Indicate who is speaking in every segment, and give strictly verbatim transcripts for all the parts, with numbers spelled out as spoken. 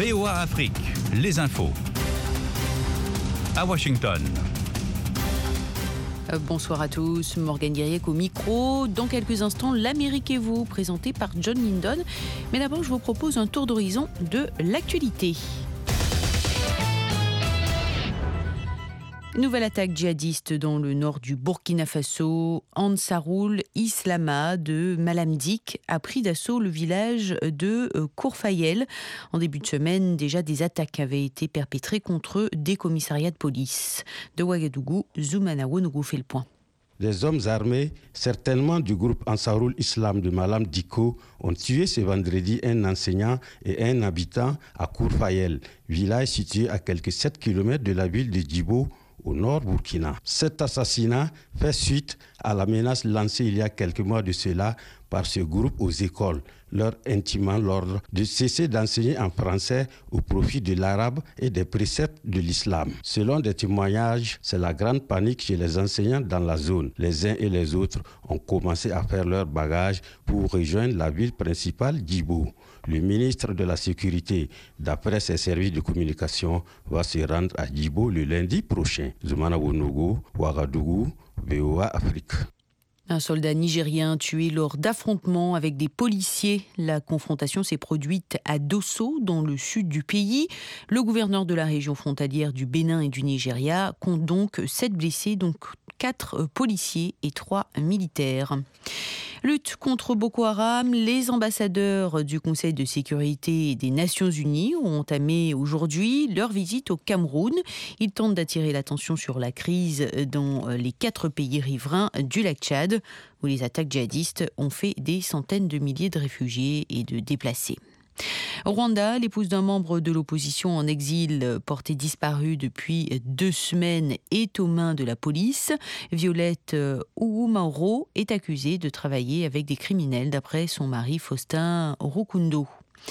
Speaker 1: V O A Afrique, les infos. À Washington.
Speaker 2: Euh, bonsoir à tous, Morgane Guiriec au micro. Dans quelques instants, l'Amérique et vous, présenté par John Lindon. Mais d'abord, je vous propose un tour d'horizon de l'actualité. Nouvelle attaque djihadiste dans le nord du Burkina Faso. Ansaroul Islama de Malamdik a pris d'assaut le village de Kourfayel. En début de semaine, déjà des attaques avaient été perpétrées contre des commissariats de police. De Ouagadougou, Zoumana Wonougou fait le point.
Speaker 3: Des hommes armés, certainement du groupe Ansaroul Islam de Malam Diko, ont tué ce vendredi un enseignant et un habitant à Kourfayel, village situé à quelques sept kilomètres de la ville de Djibo, au nord Burkina. Cet assassinat fait suite à la menace lancée il y a quelques mois de cela par ce groupe aux écoles, leur intimant l'ordre de cesser d'enseigner en français au profit de l'arabe et des préceptes de l'islam. Selon des témoignages, c'est la grande panique chez les enseignants dans la zone. Les uns et les autres ont commencé à faire leurs bagages pour rejoindre la ville principale Djibo. Le ministre de la Sécurité, d'après ses services de communication, va se rendre à Djibo le lundi prochain. Zoumana Wonougou, Ouagadougou, V O A Afrique.
Speaker 2: Un soldat nigérien tué lors d'affrontements avec des policiers. La confrontation s'est produite à Dosso, dans le sud du pays. Le gouverneur de la région frontalière du Bénin et du Nigeria compte donc sept blessés, donc quatre policiers et trois militaires. Lutte contre Boko Haram, les ambassadeurs du Conseil de sécurité des Nations Unies ont entamé aujourd'hui leur visite au Cameroun. Ils tentent d'attirer l'attention sur la crise dans les quatre pays riverains du lac Tchad, où les attaques djihadistes ont fait des centaines de milliers de réfugiés et de déplacés. Au Rwanda, l'épouse d'un membre de l'opposition en exil porté disparu depuis deux semaines est aux mains de la police. Violette Oumaoro est accusée de travailler avec des criminels d'après son mari Faustin Rukundo.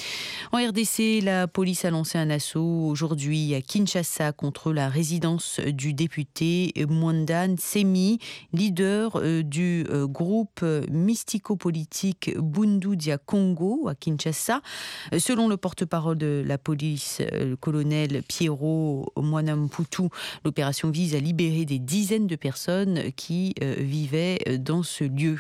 Speaker 2: En R D C, la police a lancé un assaut aujourd'hui à Kinshasa contre la résidence du député Mwanda Nsemi, leader du groupe mystico-politique Bundu dia Congo à Kinshasa. Selon le porte-parole de la police, le colonel Pierrot Mwanamputu, l'opération vise à libérer des dizaines de personnes qui vivaient dans ce lieu.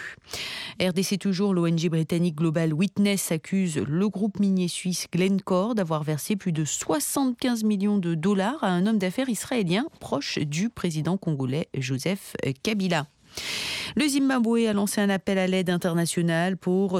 Speaker 2: R D C toujours, l'O N G britannique Global Witness accuse le groupe minier suisse Glencore d'avoir versé plus de soixante-quinze millions de dollars à un homme d'affaires israélien proche du président congolais Joseph Kabila. Le Zimbabwe a lancé un appel à l'aide internationale pour